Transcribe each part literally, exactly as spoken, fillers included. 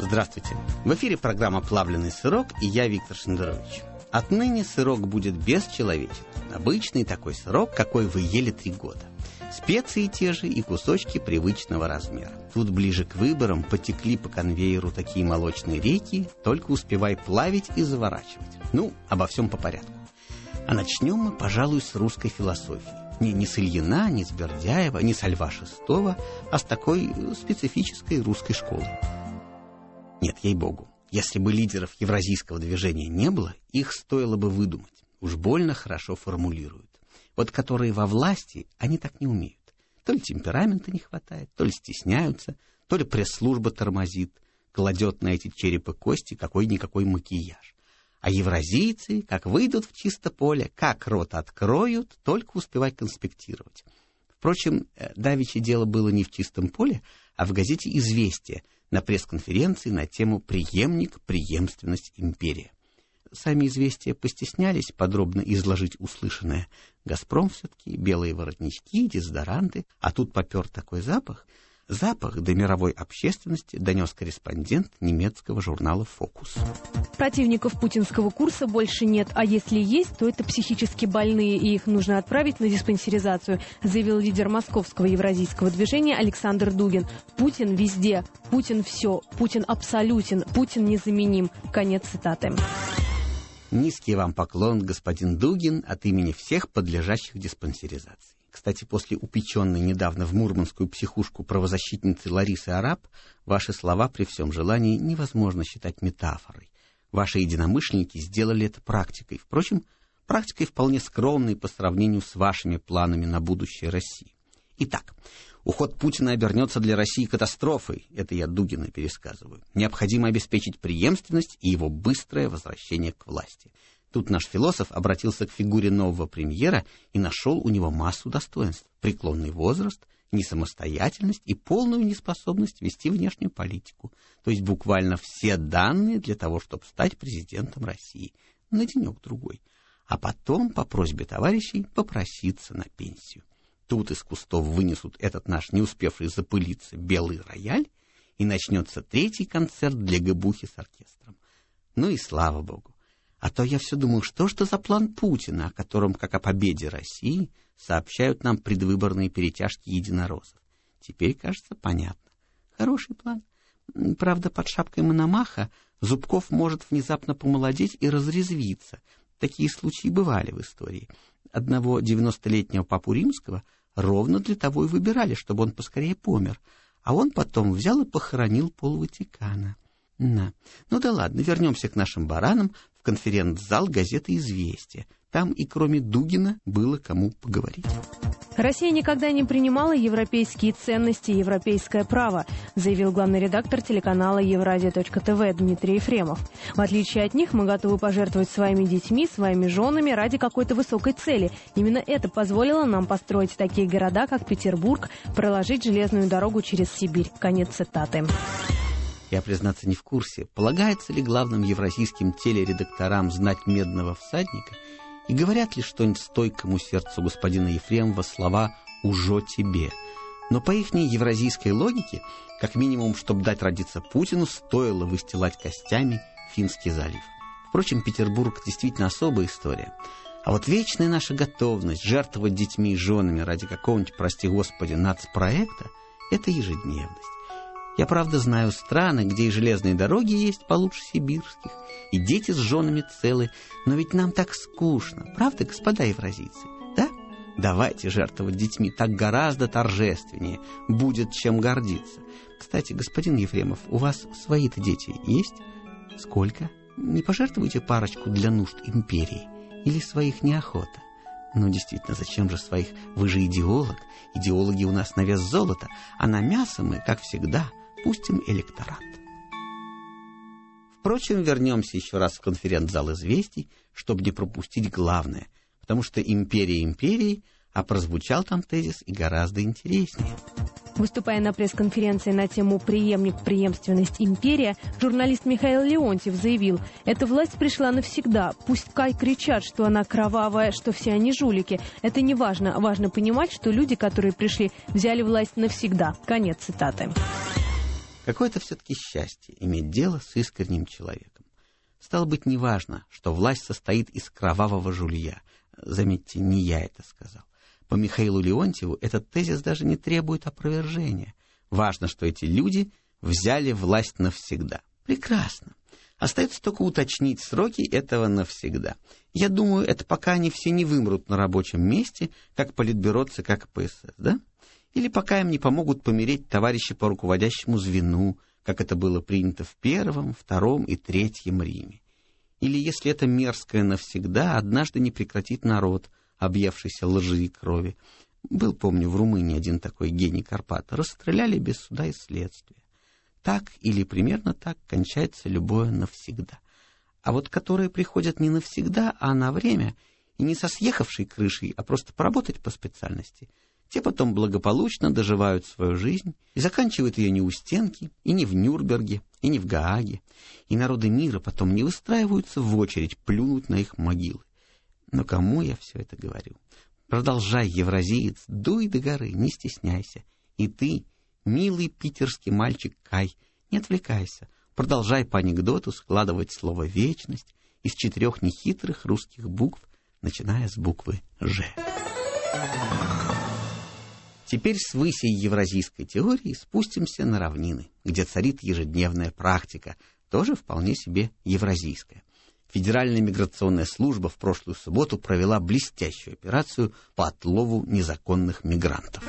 Здравствуйте. В эфире программа «Плавленый сырок» и я, Виктор Шендерович. Отныне сырок будет бесчеловечен. Обычный такой сырок, какой вы ели три года. Специи те же и кусочки привычного размера. Тут ближе к выборам потекли по конвейеру такие молочные реки, только успевай плавить и заворачивать. Ну, обо всем по порядку. А начнем мы, пожалуй, с русской философии. Не, не с Ильина, не с Бердяева, не с Льва Шестого, а с такой специфической русской школы. Нет, ей-богу, если бы лидеров евразийского движения не было, их стоило бы выдумать. Уж больно хорошо формулируют. Вот которые во власти, они так не умеют. То ли темперамента не хватает, то ли стесняются, то ли пресс-служба тормозит, кладет на эти черепы кости какой-никакой макияж. А евразийцы, как выйдут в чисто поле, как рот откроют, только успевай конспектировать. Впрочем, давеча дело было не в чистом поле, а в газете «Известия» на пресс-конференции на тему «Преемник, преемственность, империя». Сами «Известия» постеснялись подробно изложить услышанное. «Газпром» все-таки, белые воротнички, дезодоранты, а тут попер такой запах. Запах до мировой общественности донес корреспондент немецкого журнала «Фокус». Противников путинского курса больше нет, а если есть, то это психически больные, и их нужно отправить на диспансеризацию, заявил лидер московского евразийского движения Александр Дугин. Путин везде, Путин все, Путин абсолютен, Путин незаменим. Конец цитаты. Низкий вам поклон, господин Дугин, от имени всех подлежащих диспансеризации. Кстати, после упеченной недавно в мурманскую психушку правозащитницы Ларисы Араб, ваши слова при всем желании невозможно считать метафорой. Ваши единомышленники сделали это практикой. Впрочем, практикой вполне скромной по сравнению с вашими планами на будущее России. Итак, уход Путина обернется для России катастрофой. Это я Дугина пересказываю. Необходимо обеспечить преемственность и его быстрое возвращение к власти. Тут наш философ обратился к фигуре нового премьера и нашел у него массу достоинств. Преклонный возраст, несамостоятельность и полную неспособность вести внешнюю политику. То есть буквально все данные для того, чтобы стать президентом России. На денек-другой. А потом, по просьбе товарищей, попроситься на пенсию. Тут из кустов вынесут этот наш не успевший запылиться белый рояль, и начнется третий концерт для гэбухи с оркестром. Ну и слава богу. А то я все думал, что ж это за план Путина, о котором, как о победе России, сообщают нам предвыборные перетяжки единороссов. Теперь, кажется, понятно. Хороший план. Правда, под шапкой Мономаха Зубков может внезапно помолодеть и разрезвиться. Такие случаи бывали в истории. Одного девяностолетнего папу римского ровно для того и выбирали, чтобы он поскорее помер. А он потом взял и похоронил пол Ватикана. На. Ну да ладно, вернемся к нашим баранам в конференц-зал газеты «Известия». Там и кроме Дугина было кому поговорить. Россия никогда не принимала европейские ценности и европейское право, заявил главный редактор телеканала Евразия точка ТВ Дмитрий Ефремов. В отличие от них, мы готовы пожертвовать своими детьми, своими женами ради какой-то высокой цели. Именно это позволило нам построить такие города, как Петербург, проложить железную дорогу через Сибирь. Конец цитаты. Я, признаться, не в курсе, полагается ли главным евразийским телередакторам знать «Медного всадника», и говорят ли что-нибудь стойкому сердцу господина Ефремова слова «ужо тебе». Но по ихней евразийской логике, как минимум, чтобы дать родиться Путину, стоило выстилать костями Финский залив. Впрочем, Петербург действительно особая история. А вот вечная наша готовность жертвовать детьми и женами ради какого-нибудь, прости господи, нацпроекта – это ежедневность. Я, правда, знаю страны, где и железные дороги есть получше сибирских, и дети с женами целы, но ведь нам так скучно, правда, господа евразийцы, да? Давайте жертвовать детьми, так гораздо торжественнее, будет чем гордиться. Кстати, господин Ефремов, у вас свои-то дети есть? Сколько? Не пожертвуете парочку для нужд империи? Или своих неохота? Ну, действительно, зачем же своих? Вы же идеолог. Идеологи у нас на вес золота, а на мясо мы, как всегда, пустим электорат. Впрочем, вернемся еще раз в конференц-зал «Известий», чтобы не пропустить главное, потому что империя империей, а прозвучал там тезис и гораздо интереснее. Выступая на пресс-конференции на тему «Преемник, преемственность, империя», журналист Михаил Леонтьев заявил: «Эта власть пришла навсегда. Пускай кричат, что она кровавая, что все они жулики. Это не важно. Важно понимать, что люди, которые пришли, взяли власть навсегда». Конец цитаты. Какое-то все-таки счастье иметь дело с искренним человеком. Стало быть, неважно, что власть состоит из кровавого жулья. Заметьте, не я это сказал. По Михаилу Леонтьеву этот тезис даже не требует опровержения. Важно, что эти люди взяли власть навсегда. Прекрасно. Остается только уточнить сроки этого навсегда. Я думаю, это пока они все не вымрут на рабочем месте, как политбюро ЦК КПСС, да? Или пока им не помогут помереть товарищи по руководящему звену, как это было принято в Первом, Втором и Третьем Риме. Или, если это мерзкое навсегда, однажды не прекратит народ, объевшийся лжи и крови. Был, помню, в Румынии один такой гений Карпата. Расстреляли без суда и следствия. Так или примерно так кончается любое навсегда. А вот которые приходят не навсегда, а на время, и не со съехавшей крышей, а просто поработать по специальности, те потом благополучно доживают свою жизнь и заканчивают ее не у стенки, и не в Нюрнберге, и не в Гааге. И народы мира потом не выстраиваются в очередь плюнуть на их могилы. Но кому я все это говорю? Продолжай, евразиец, дуй до горы, не стесняйся. И ты, милый питерский мальчик Кай, не отвлекайся. Продолжай по анекдоту складывать слово «вечность» из четырех нехитрых русских букв, начиная с буквы «Ж». Теперь с высей евразийской теории спустимся на равнины, где царит ежедневная практика, тоже вполне себе евразийская. Федеральная миграционная служба в прошлую субботу провела блестящую операцию по отлову незаконных мигрантов.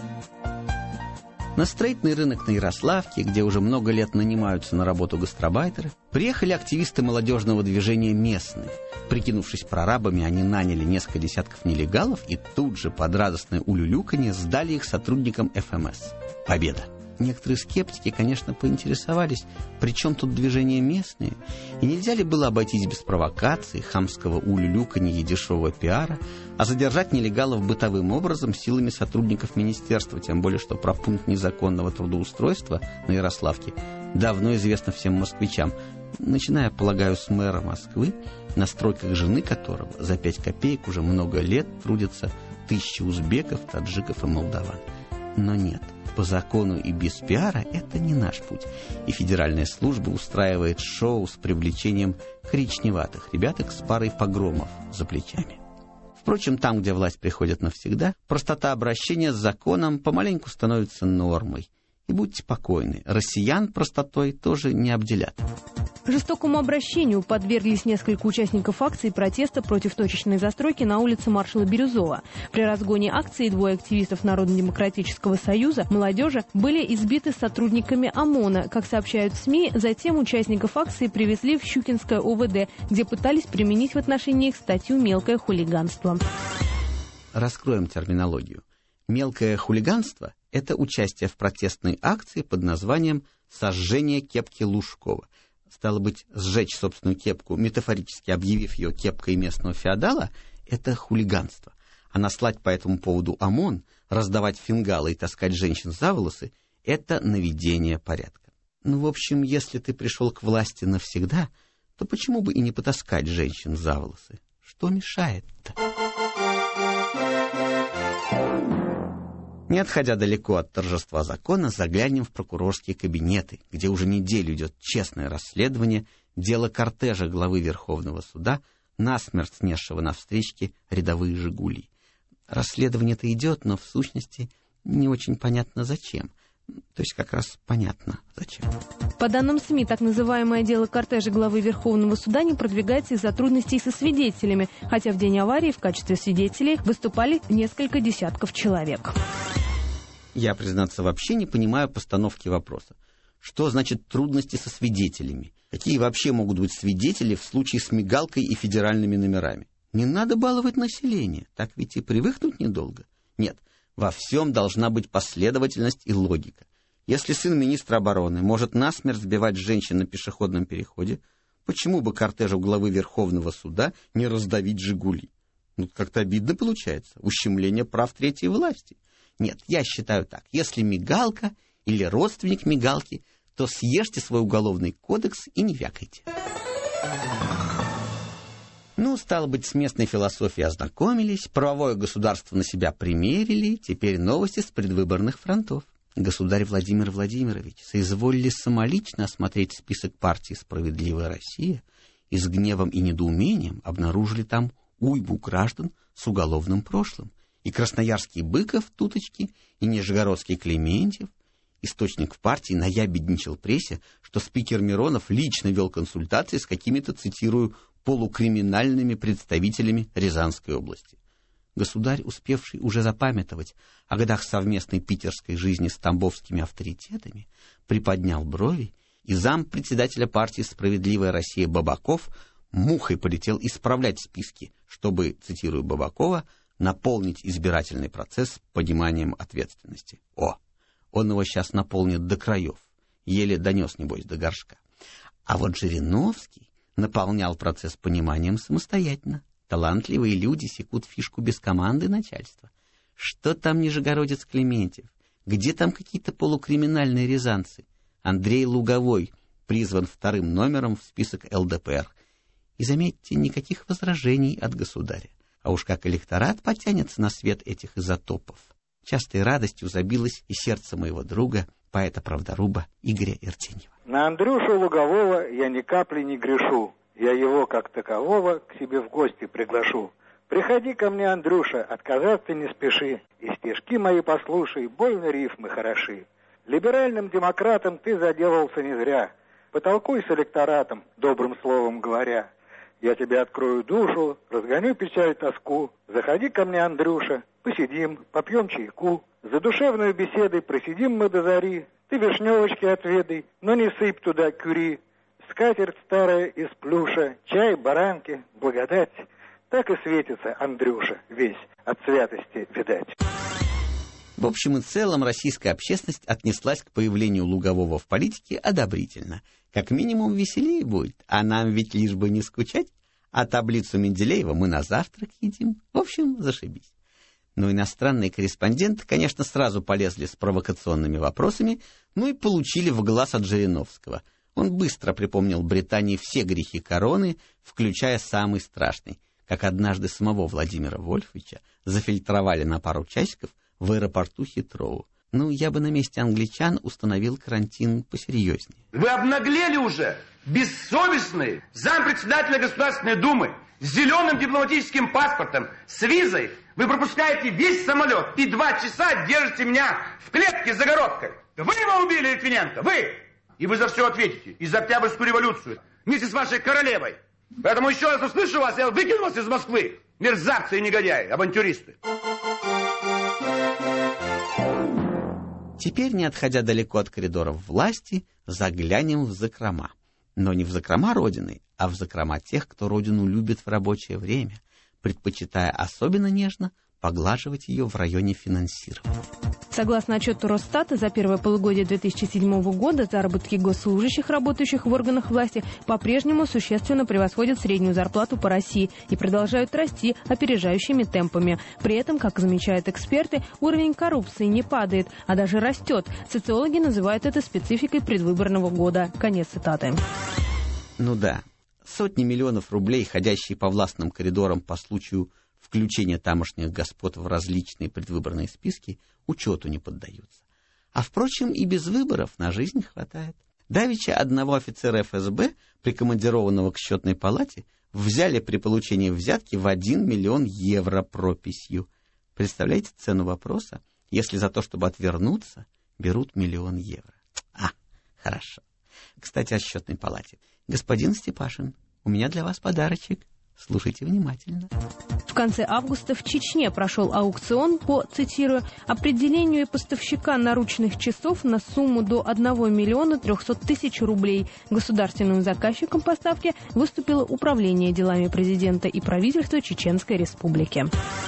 На строительный рынок на Ярославке, где уже много лет нанимаются на работу гастарбайтеры, приехали активисты молодежного движения «Местные». Прикинувшись прорабами, они наняли несколько десятков нелегалов и тут же под радостное улюлюканье сдали их сотрудникам эф эм эс. Победа! Некоторые скептики, конечно, поинтересовались, при чем тут движение «Местные», и нельзя ли было обойтись без провокаций, хамского улюлюканья и дешевого пиара, а задержать нелегалов бытовым образом силами сотрудников министерства, тем более что про пункт незаконного трудоустройства на Ярославке давно известно всем москвичам, начиная, полагаю, с мэра Москвы, на стройках жены которого за пять копеек уже много лет трудятся тысячи узбеков, таджиков и молдаван. Но нет. По закону и без пиара это не наш путь. И федеральная служба устраивает шоу с привлечением коричневатых ребяток с парой погромов за плечами. Впрочем, там, где власть приходит навсегда, простота обращения с законом помаленьку становится нормой. И будьте покойны, россиян простотой тоже не обделят. Жестокому обращению подверглись несколько участников акции протеста против точечной застройки на улице маршала Бирюзова. При разгоне акции двое активистов Народно-демократического союза молодежи были избиты сотрудниками ОМОНа. Как сообщают СМИ, затем участников акции привезли в Щукинское о вэ дэ, где пытались применить в отношении их статью «Мелкое хулиганство». Раскроем терминологию. Мелкое хулиганство – это участие в протестной акции под названием «Сожжение кепки Лужкова». Стало быть, сжечь собственную кепку, метафорически объявив ее кепкой местного феодала, это хулиганство. А наслать по этому поводу ОМОН, раздавать фингалы и таскать женщин за волосы – это наведение порядка. Ну, в общем, если ты пришел к власти навсегда, то почему бы и не потаскать женщин за волосы? Что мешает-то? Не отходя далеко от торжества закона, заглянем в прокурорские кабинеты, где уже неделю идет честное расследование дела кортежа главы Верховного суда, насмерть снесшего на встречке рядовые «Жигули». Расследование-то идет, но в сущности не очень понятно зачем. То есть как раз понятно зачем. По данным СМИ, так называемое дело кортежа главы Верховного суда не продвигается из-за трудностей со свидетелями, хотя в день аварии в качестве свидетелей выступали несколько десятков человек. Я, признаться, вообще не понимаю постановки вопроса. Что значит трудности со свидетелями? Какие вообще могут быть свидетели в случае с мигалкой и федеральными номерами? Не надо баловать население, так ведь и привыкнуть недолго. Нет, во всем должна быть последовательность и логика. Если сын министра обороны может насмерть сбивать женщин на пешеходном переходе, почему бы кортежу главы Верховного суда не раздавить «Жигули»? Ну, как-то обидно получается. Ущемление прав третьей власти. Нет, я считаю так. Если мигалка или родственник мигалки, то съешьте свой уголовный кодекс и не вякайте. Ну, стало быть, с местной философией ознакомились, правовое государство на себя примерили, теперь новости с предвыборных фронтов. Государь Владимир Владимирович, соизволили самолично осмотреть список партии «Справедливая Россия» и с гневом и недоумением обнаружили там уйму граждан с уголовным прошлым. И красноярский Быков, Туточки, и нижегородский Клементьев. Источник в партии наябедничал прессе, что спикер Миронов лично вел консультации с какими-то, цитирую, полукриминальными представителями Рязанской области. Государь, успевший уже запамятовать о годах совместной питерской жизни с тамбовскими авторитетами, приподнял брови, и зампредседателя партии «Справедливая Россия» Бабаков мухой полетел исправлять списки, чтобы, цитирую Бабакова, наполнить избирательный процесс пониманием ответственности. О, он его сейчас наполнит до краев, еле донес, небось, до горшка. А вот Жириновский наполнял процесс пониманием самостоятельно. Талантливые люди секут фишку без команды начальства. Что там нижегородец Клементьев? Где там какие-то полукриминальные рязанцы? Андрей Луговой призван вторым номером в список эл дэ пэ эр. И заметьте, никаких возражений от государя. А уж как электорат потянется на свет этих изотопов. Частой радостью забилось и сердце моего друга, поэта-правдоруба Игоря Иртеньева. На Андрюшу Лугового я ни капли не грешу. Я его, как такового, к себе в гости приглашу. Приходи ко мне, Андрюша, отказаться не спеши. И стишки мои послушай, больно рифмы хороши. Либеральным демократом ты заделался не зря. Потолкуй с электоратом, добрым словом говоря. Я тебе открою душу, разгоню печаль, тоску. Заходи ко мне, Андрюша, посидим, попьем чайку. За душевной беседой просидим мы до зари. Ты вишневочки отведай, но не сыпь туда кюри. Скатерть старая из плюша, чай, баранки, благодать. Так и светится Андрюша весь от святости, видать. В общем и целом, российская общественность отнеслась к появлению Лугового в политике одобрительно. Как минимум веселее будет, а нам ведь лишь бы не скучать. А таблицу Менделеева мы на завтрак едим. В общем, зашибись. Но иностранные корреспонденты, конечно, сразу полезли с провокационными вопросами, ну и получили в глаз от Жириновского. Он быстро припомнил Британии все грехи короны, включая самый страшный, как однажды самого Владимира Вольфовича зафильтровали на пару часиков в аэропорту Хитроу. Ну, я бы на месте англичан установил карантин посерьезнее. Вы обнаглели уже, бессовестные, зампредседателя Государственной Думы, с зеленым дипломатическим паспортом, с визой. Вы пропускаете весь самолет и два часа держите меня в клетке с загородкой. Вы его убили, Литвиненко, вы! И вы за все ответите, и за Октябрьскую революцию, вместе с вашей королевой. Поэтому еще раз услышу вас, я выкину вас из Москвы. Мерзавцы и негодяи, авантюристы. Теперь, не отходя далеко от коридоров власти, заглянем в закрома. Но не в закрома Родины, а в закрома тех, кто Родину любит в рабочее время, предпочитая особенно нежно поглаживать ее в районе финансирования. Согласно отчету Росстата, за первое полугодие две тысячи седьмого года заработки госслужащих, работающих в органах власти, по-прежнему существенно превосходят среднюю зарплату по России и продолжают расти опережающими темпами. При этом, как замечают эксперты, уровень коррупции не падает, а даже растет. Социологи называют это спецификой предвыборного года. Конец цитаты. Ну да, сотни миллионов рублей, ходящие по властным коридорам по случаю включения тамошних господ в различные предвыборные списки, учету не поддаются. А, впрочем, и без выборов на жизнь хватает. Давеча одного офицера эф эс бэ, прикомандированного к счетной палате, взяли при получении взятки в один миллион евро прописью. Представляете цену вопроса, если за то, чтобы отвернуться, берут миллион евро? А, хорошо. Кстати, о счетной палате. Господин Степашин, у меня для вас подарочек. Слушайте внимательно. В конце августа в Чечне прошел аукцион по, цитирую, определению поставщика наручных часов на сумму до одного миллиона трехсот тысяч рублей. Государственным заказчиком поставки выступило Управление делами президента и правительства Чеченской Республики.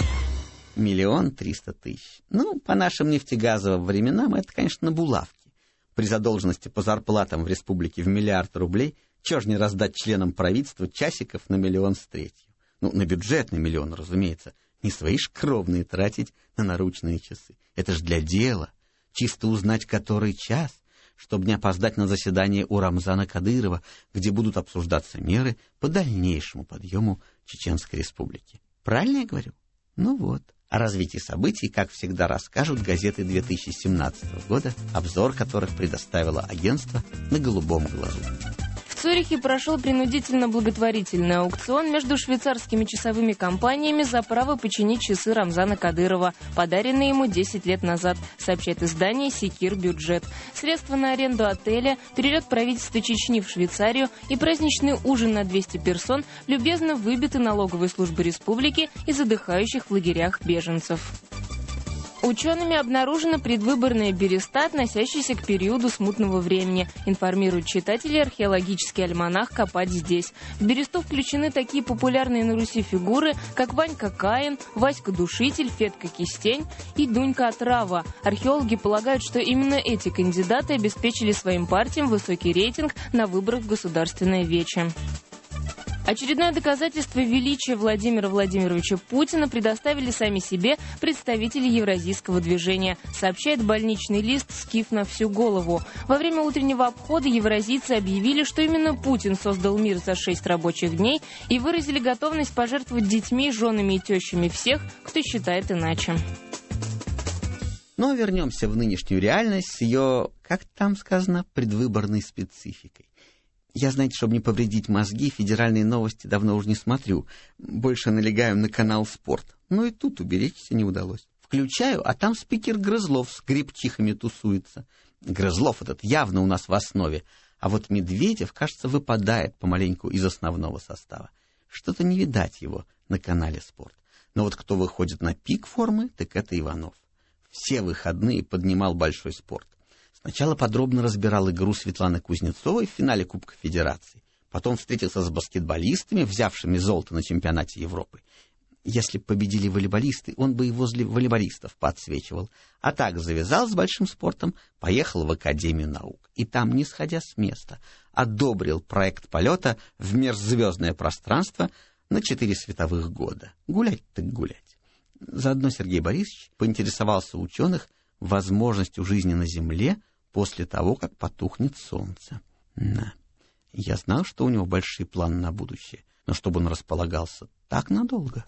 Миллион триста тысяч. Ну, по нашим нефтегазовым временам это, конечно, булавки. При задолженности по зарплатам в республике в миллиард рублей чего ж не раздать членам правительства часиков на миллион с третью? Ну, на бюджетный миллион, разумеется. Не свои ж кровные тратить на наручные часы. Это ж для дела. Чисто узнать, который час, чтобы не опоздать на заседание у Рамзана Кадырова, где будут обсуждаться меры по дальнейшему подъему Чеченской Республики. Правильно я говорю? Ну вот. О развитии событий, как всегда, расскажут газеты две тысячи семнадцатого года, обзор которых предоставило агентство «На голубом глазу». В Цюрихе прошел принудительно благотворительный аукцион между швейцарскими часовыми компаниями за право починить часы Рамзана Кадырова, подаренные ему десять лет назад, сообщает издание «Секир Бюджет». Средства на аренду отеля, перелет правительства Чечни в Швейцарию и праздничный ужин на двести персон любезно выбиты налоговой службой республики из отдыхающих в лагерях беженцев. Учеными обнаружена предвыборная береста, относящаяся к периоду смутного времени, информирует читатели археологический альманах «Копать здесь». В бересту включены такие популярные на Руси фигуры, как Ванька Каин, Васька Душитель, Федка Кистень и Дунька Отрава. Археологи полагают, что именно эти кандидаты обеспечили своим партиям высокий рейтинг на выборах в Государственное вече. Очередное доказательство величия Владимира Владимировича Путина предоставили сами себе представители евразийского движения, сообщает больничный лист «Скиф на всю голову». Во время утреннего обхода евразийцы объявили, что именно Путин создал мир за шесть рабочих дней и выразили готовность пожертвовать детьми, женами и тещами всех, кто считает иначе. Но вернемся в нынешнюю реальность с ее, как там сказано, предвыборной спецификой. Я, знаете, чтобы не повредить мозги, федеральные новости давно уже не смотрю. Больше налегаю на канал «Спорт». Но и тут уберечься не удалось. Включаю, а там спикер Грызлов с грибчихами тусуется. Грызлов этот явно у нас в основе. А вот Медведев, кажется, выпадает помаленьку из основного состава. Что-то не видать его на канале «Спорт». Но вот кто выходит на пик формы, так это Иванов. Все выходные поднимал большой спорт. Сначала подробно разбирал игру Светланы Кузнецовой в финале Кубка Федерации. Потом встретился с баскетболистами, взявшими золото на чемпионате Европы. Если бы победили волейболисты, он бы и возле волейболистов подсвечивал. А так завязал с большим спортом, поехал в Академию наук. И там, не сходя с места, одобрил проект полета в межзвездное пространство на четыре световых года. Гулять так гулять. Заодно Сергей Борисович поинтересовался у ученых возможностью жизни на Земле после того, как потухнет солнце. Да. Я знал, что у него большие планы на будущее, но чтобы он располагался так надолго.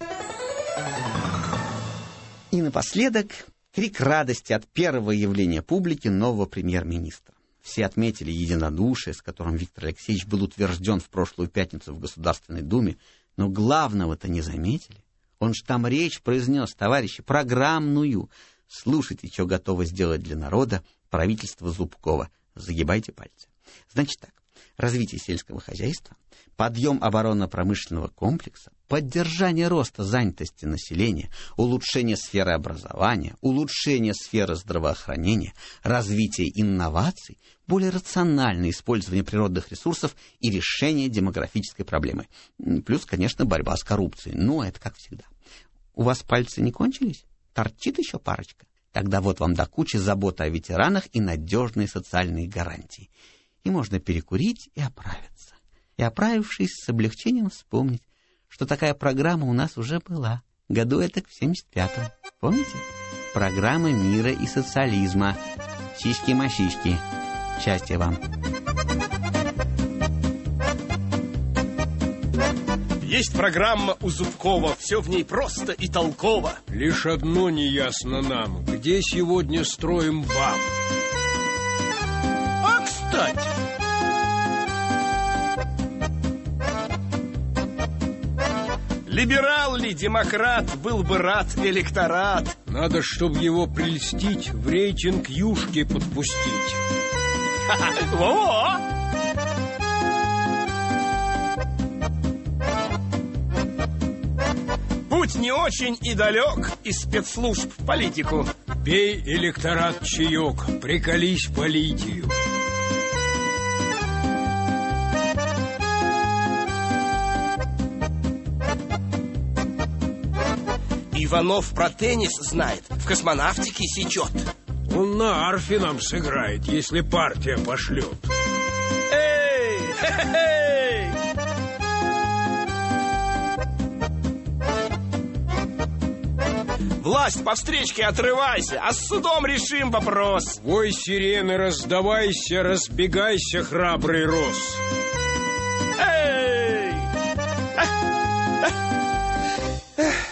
И напоследок крик радости от первого явления публики нового премьер-министра. Все отметили единодушие, с которым Виктор Алексеевич был утвержден в прошлую пятницу в Государственной Думе, но главного-то не заметили. Он ж там речь произнес, товарищи, программную. Слушайте, что готово сделать для народа правительство Зубкова. Загибайте пальцы. Значит так, развитие сельского хозяйства, подъем оборонно-промышленного комплекса, поддержание роста занятости населения, улучшение сферы образования, улучшение сферы здравоохранения, развитие инноваций, более рациональное использование природных ресурсов и решение демографической проблемы. Плюс, конечно, борьба с коррупцией. Но это как всегда. У вас пальцы не кончились? Торчит еще парочка? Тогда вот вам до кучи забота о ветеранах и надежные социальные гарантии. И можно перекурить и оправиться. И, оправившись, с облегчением вспомнить, что такая программа у нас уже была. Году этак в семьдесят пятом. Помните? Программа мира и социализма. Сиськи-масиськи. Счастья вам. Есть программа у Зубкова, все в ней просто и толково. Лишь одно неясно нам, где сегодня строим баб. А, кстати... Либерал ли, демократ, был бы рад электорат. Надо, чтобы его прельстить, в рейтинг юшки подпустить. Во-во! Путь не очень и далек из спецслужб в политику. Пей, электорат, чаек, приколись по литию. Иванов про теннис знает, в космонавтике сечет. Он на арфе нам сыграет, если партия пошлет. Эй! Хе-хе-хей! Власть по встречке отрывайся, а с судом решим вопрос. Вой сирены, раздавайся, разбегайся, храбрый рос. Эй! Эх! Эх!